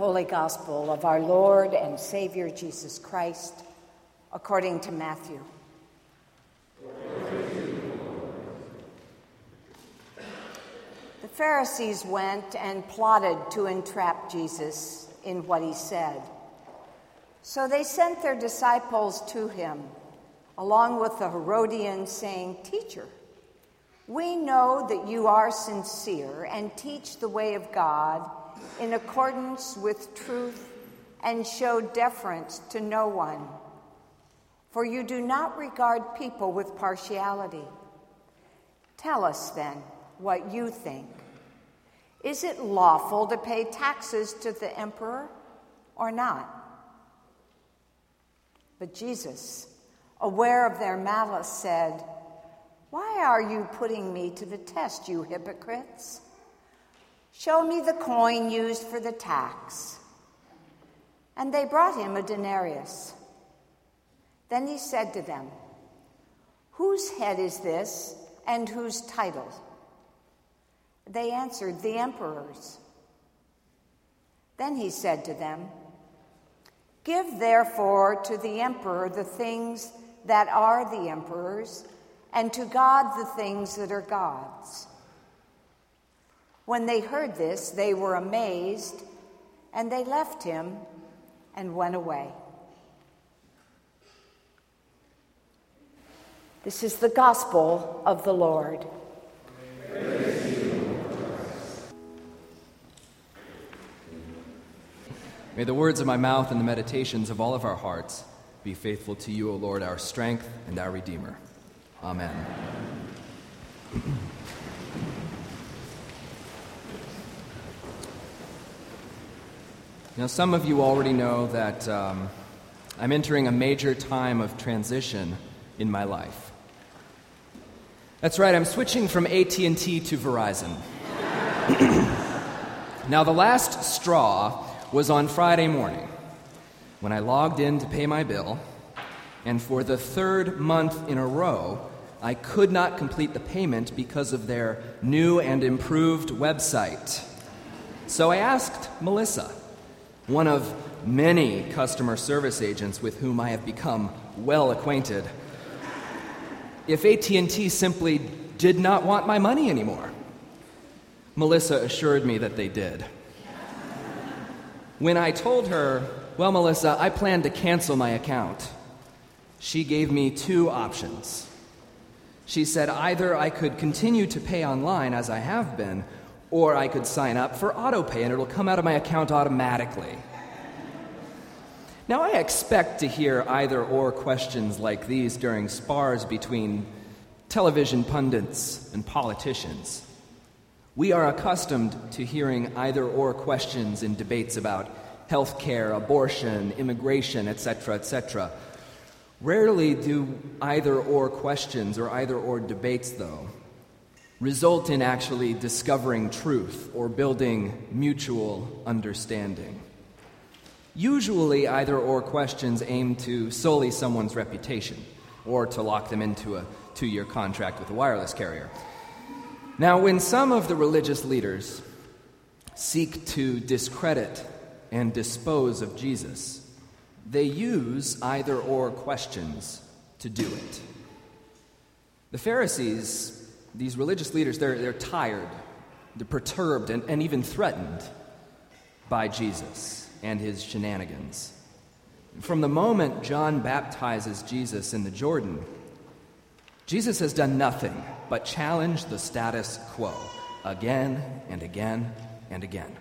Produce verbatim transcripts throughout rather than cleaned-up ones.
Holy Gospel of our Lord and Savior Jesus Christ, according to Matthew. The Pharisees went and plotted to entrap Jesus in what he said. So they sent their disciples to him, along with the Herodians, saying, "Teacher, we know that you are sincere and teach the way of God in accordance with truth and show deference to no one. For you do not regard people with partiality. Tell us then what you think. Is it lawful to pay taxes to the emperor or not?" But Jesus, aware of their malice, said, "Why are you putting me to the test, you hypocrites? Show me the coin used for the tax." And they brought him a denarius. Then he said to them, "Whose head is this, and whose title?" They answered, "The emperor's." Then he said to them, "Give therefore to the emperor the things that are the emperor's, and to God the things that are God's." When they heard this, they were amazed, and they left him and went away. This is the gospel of the Lord. Praise you, May the words of my mouth and the meditations of all of our hearts be faithful to you, O Lord, our strength and our Redeemer. Amen. Now, some of you already know that um, I'm entering a major time of transition in my life. That's right, I'm switching from A T and T to Verizon. Now, the last straw was on Friday morning when I logged in to pay my bill, and for the third month in a row, I could not complete the payment because of their new and improved website. So I asked Melissa, one of many customer service agents with whom I have become well acquainted, if A T and T simply did not want my money anymore. Melissa assured me that they did. When I told her, "Well, Melissa, I plan to cancel my account," she gave me two options. She said either I could continue to pay online as I have been, or I could sign up for autopay and it'll come out of my account automatically. Now, I expect to hear either-or questions like these during spars between television pundits and politicians. We are accustomed to hearing either-or questions in debates about health care, abortion, immigration, et cetera, et cetera. Rarely do either-or questions or either-or debates, though, result in actually discovering truth or building mutual understanding. Usually, either-or questions aim to sully someone's reputation or to lock them into a two-year contract with a wireless carrier. Now, when some of the religious leaders seek to discredit and dispose of Jesus, they use either-or questions to do it. The Pharisees, these religious leaders, they're, they're tired, they're perturbed, and, and even threatened by Jesus and his shenanigans. From the moment John baptizes Jesus in the Jordan, Jesus has done nothing but challenge the status quo again and again and again.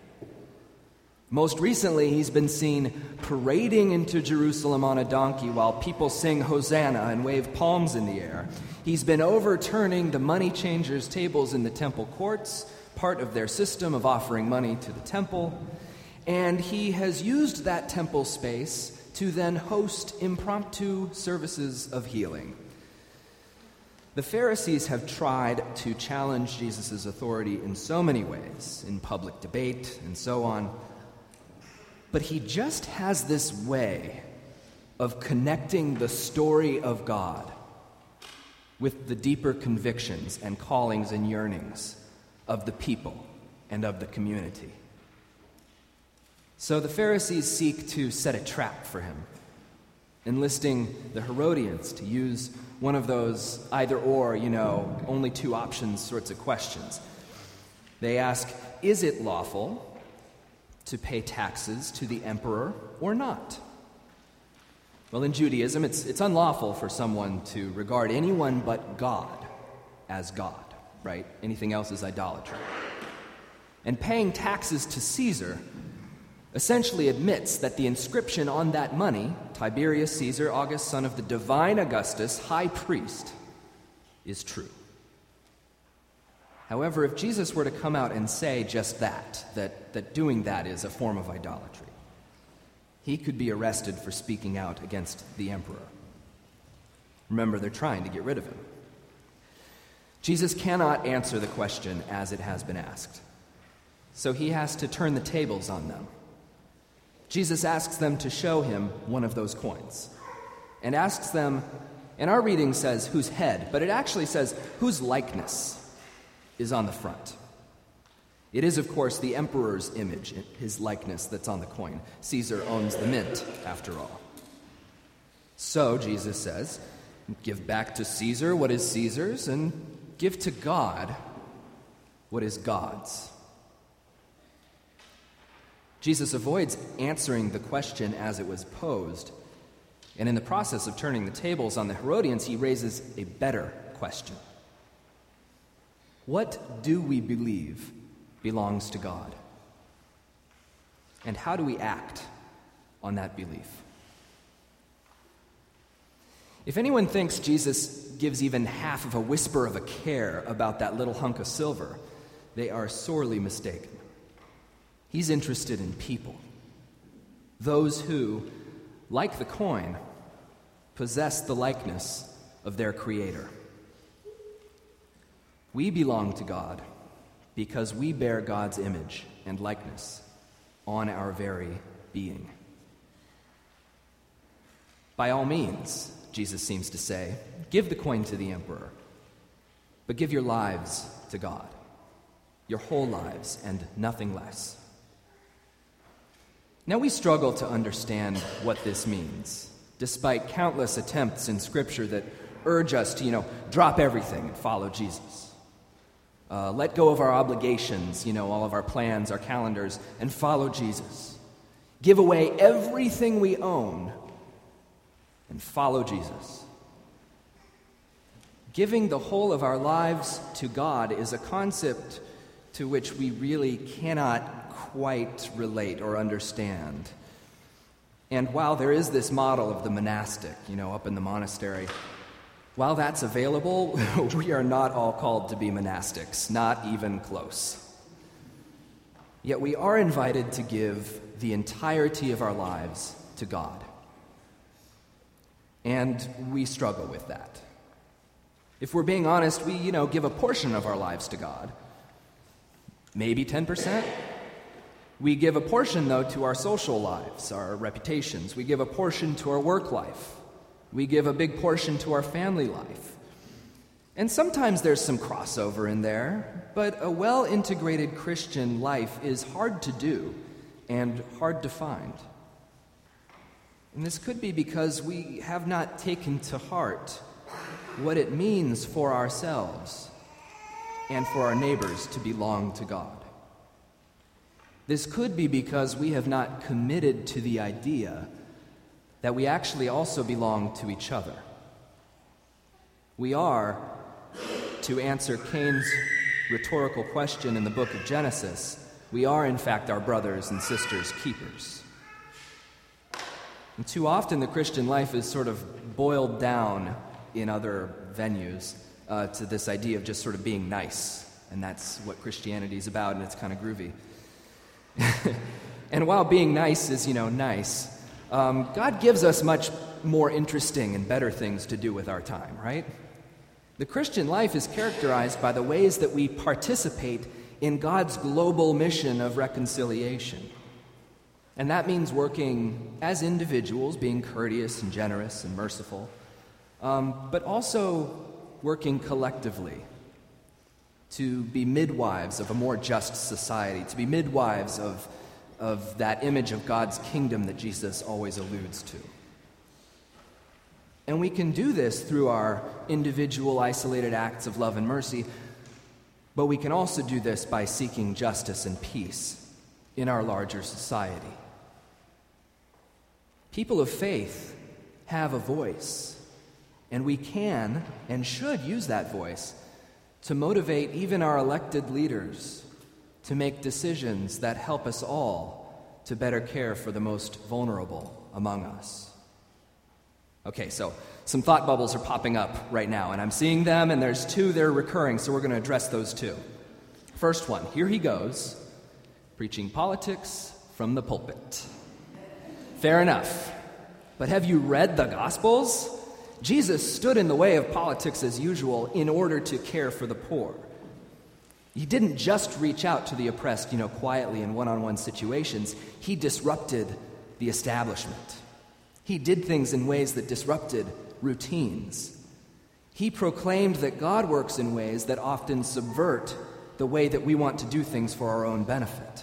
Most recently, he's been seen parading into Jerusalem on a donkey while people sing Hosanna and wave palms in the air. He's been overturning the money changers' tables in the temple courts, part of their system of offering money to the temple, and he has used that temple space to then host impromptu services of healing. The Pharisees have tried to challenge Jesus' authority in so many ways, in public debate and so on, but he just has this way of connecting the story of God with the deeper convictions and callings and yearnings of the people and of the community. So the Pharisees seek to set a trap for him, enlisting the Herodians to use one of those either or, you know, only two options sorts of questions. They ask, is it lawful to pay taxes to the emperor or not? Well, in Judaism, it's, it's unlawful for someone to regard anyone but God as God, right? Anything else is idolatry. And paying taxes to Caesar essentially admits that the inscription on that money, Tiberius Caesar, August, son of the divine Augustus, high priest, is true. However, if Jesus were to come out and say just that, that, that doing that is a form of idolatry, he could be arrested for speaking out against the emperor. Remember, they're trying to get rid of him. Jesus cannot answer the question as it has been asked, so he has to turn the tables on them. Jesus asks them to show him one of those coins, and asks them, and our reading says whose head, but it actually says whose likeness is on the front. It is, of course, the emperor's image, his likeness, that's on the coin. Caesar owns the mint, after all. So, Jesus says, give back to Caesar what is Caesar's, and give to God what is God's. Jesus avoids answering the question as it was posed, and in the process of turning the tables on the Herodians, he raises a better question. What do we believe belongs to God? And how do we act on that belief? If anyone thinks Jesus gives even half of a whisper of a care about that little hunk of silver, they are sorely mistaken. He's interested in people, those who, like the coin, possess the likeness of their Creator. We belong to God because we bear God's image and likeness on our very being. By all means, Jesus seems to say, give the coin to the emperor, but give your lives to God, your whole lives and nothing less. Now, we struggle to understand what this means, despite countless attempts in Scripture that urge us to, you know, drop everything and follow Jesus. Uh, let go of our obligations, you know, all of our plans, our calendars, and follow Jesus. Give away everything we own and follow Jesus. Giving the whole of our lives to God is a concept to which we really cannot quite relate or understand. And while there is this model of the monastic, you know, up in the monastery, while that's available, we are not all called to be monastics, not even close. Yet we are invited to give the entirety of our lives to God. And we struggle with that. If we're being honest, we, you know, give a portion of our lives to God. Maybe ten percent. We give a portion, though, to our social lives, our reputations. We give a portion to our work life. We give a big portion to our family life. And sometimes there's some crossover in there, but a well-integrated Christian life is hard to do and hard to find. And this could be because we have not taken to heart what it means for ourselves and for our neighbors to belong to God. This could be because we have not committed to the idea that we actually also belong to each other. We are, to answer Cain's rhetorical question in the book of Genesis, we are in fact our brothers and sisters' keepers. And too often the Christian life is sort of boiled down in other venues uh, to this idea of just sort of being nice. And that's what Christianity is about, and it's kind of groovy. And while being nice is, you know, nice, um, God gives us much more interesting and better things to do with our time, right? The Christian life is characterized by the ways that we participate in God's global mission of reconciliation. And that means working as individuals, being courteous and generous and merciful, um, but also working collectively to be midwives of a more just society, to be midwives of of that image of God's kingdom that Jesus always alludes to. And we can do this through our individual isolated acts of love and mercy, but we can also do this by seeking justice and peace in our larger society. People of faith have a voice, and we can and should use that voice to motivate even our elected leaders to make decisions that help us all to better care for the most vulnerable among us. Okay, so some thought bubbles are popping up right now, and I'm seeing them, and there's two that are recurring, so we're going to address those two. First one, here he goes, preaching politics from the pulpit. Fair enough. But have you read the Gospels? Jesus stood in the way of politics as usual in order to care for the poor. He didn't just reach out to the oppressed, you know, quietly in one-on-one situations. He disrupted the establishment. He did things in ways that disrupted routines. He proclaimed that God works in ways that often subvert the way that we want to do things for our own benefit.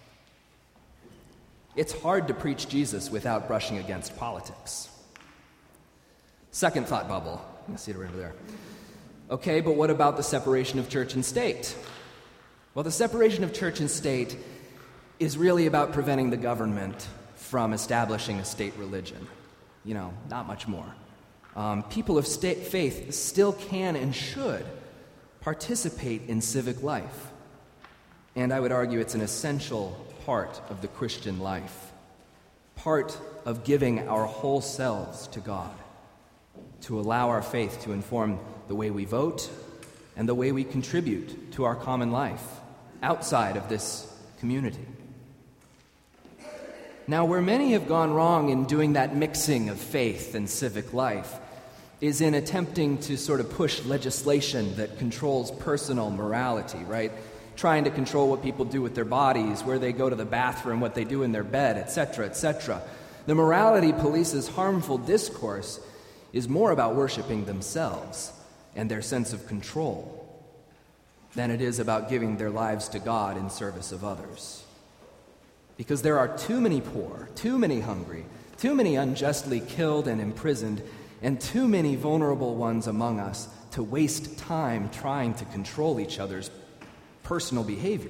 It's hard to preach Jesus without brushing against politics. Second thought bubble. You see it right over there. Okay, but what about the separation of church and state? Well, the separation of church and state is really about preventing the government from establishing a state religion. You know, not much more. Um, people of state faith still can and should participate in civic life. And I would argue it's an essential part of the Christian life, part of giving our whole selves to God, to allow our faith to inform the way we vote and the way we contribute to our common life outside of this community. Now, where many have gone wrong in doing that mixing of faith and civic life is in attempting to sort of push legislation that controls personal morality, right? Trying to control what people do with their bodies, where they go to the bathroom, what they do in their bed, et cetera, et cetera. The morality police's harmful discourse is more about worshiping themselves and their sense of control than it is about giving their lives to God in service of others. Because there are too many poor, too many hungry, too many unjustly killed and imprisoned, and too many vulnerable ones among us to waste time trying to control each other's personal behavior.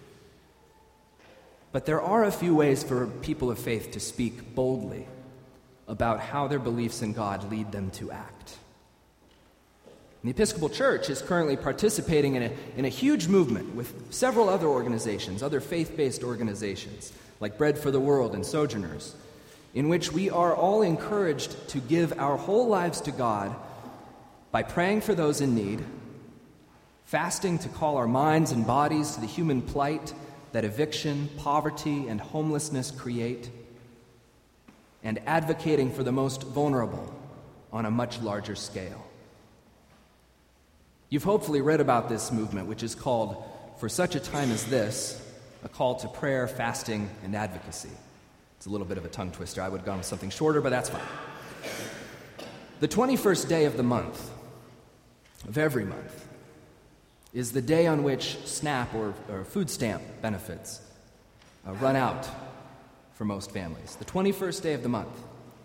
But there are a few ways for people of faith to speak boldly about how their beliefs in God lead them to act. And the Episcopal Church is currently participating in a, in a huge movement with several other organizations, other faith-based organizations, like Bread for the World and Sojourners, in which we are all encouraged to give our whole lives to God by praying for those in need, fasting to call our minds and bodies to the human plight that eviction, poverty, and homelessness create, and advocating for the most vulnerable on a much larger scale. You've hopefully read about this movement, which is called, For Such a Time as This, a call to prayer, fasting, and advocacy. It's a little bit of a tongue twister. I would have gone with something shorter, but that's fine. The twenty-first day of the month, of every month, is the day on which SNAP or, or food stamp benefits uh, run out for most families. The twenty-first day of the month.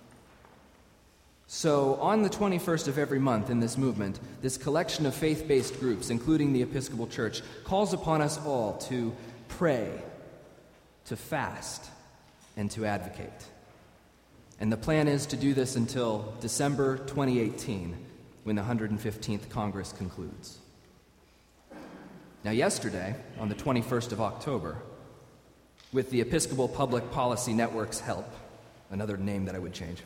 So on the twenty-first of every month in this movement, this collection of faith-based groups, including the Episcopal Church, calls upon us all to pray, to fast, and to advocate. And the plan is to do this until December twenty eighteen, when the one hundred fifteenth Congress concludes. Now yesterday, on the twenty-first of October, with the Episcopal Public Policy Network's help, another name that I would change,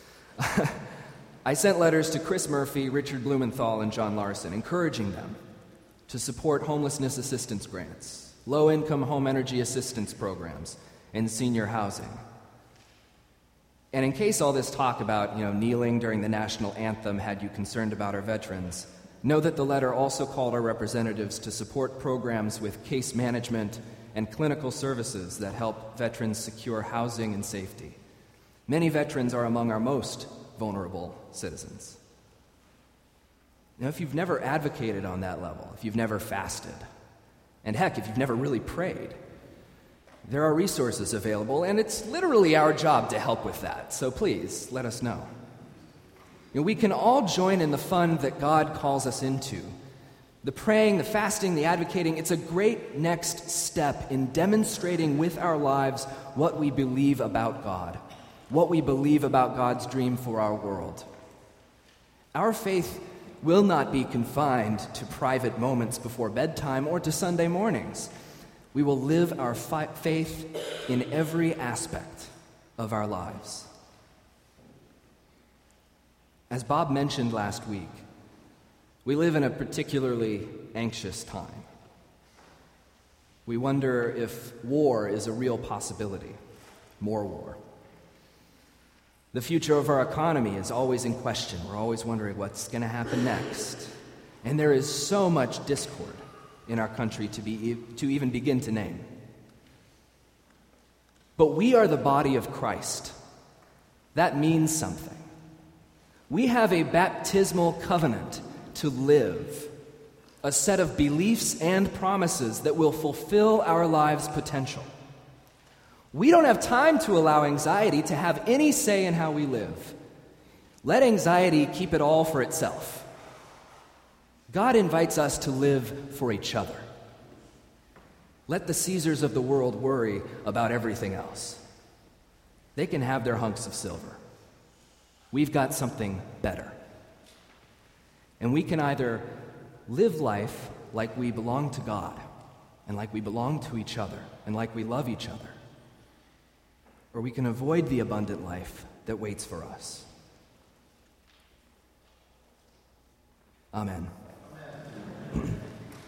I sent letters to Chris Murphy, Richard Blumenthal, and John Larson, encouraging them to support homelessness assistance grants, low-income home energy assistance programs, and senior housing. And in case all this talk about, you know, kneeling during the national anthem had you concerned about our veterans, know that the letter also called our representatives to support programs with case management and clinical services that help veterans secure housing and safety. Many veterans are among our most vulnerable citizens. Now, if you've never advocated on that level, if you've never fasted, and heck, if you've never really prayed, There are resources available, and it's literally our job to help with that, so please let us know. You know, we can all join in the fun that God calls us into. The praying, the fasting, the advocating, it's a great next step in demonstrating with our lives what we believe about God, what we believe about God's dream for our world. Our faith will not be confined to private moments before bedtime or to Sunday mornings. We will live our fi- faith in every aspect of our lives. As Bob mentioned last week, we live in a particularly anxious time. We wonder if war is a real possibility, more war. The future of our economy is always in question. We're always wondering what's going to happen next. And there is so much discord in our country to be to even begin to name. But we are the body of Christ. That means something. We have a baptismal covenant to live, a set of beliefs and promises that will fulfill our lives' potential. We don't have time to allow anxiety to have any say in how we live. Let anxiety keep it all for itself. God invites us to live for each other. Let the Caesars of the world worry about everything else. They can have their hunks of silver. We've got something better. And we can either live life like we belong to God, and like we belong to each other, and like we love each other, or we can avoid the abundant life that waits for us. Amen. Amen.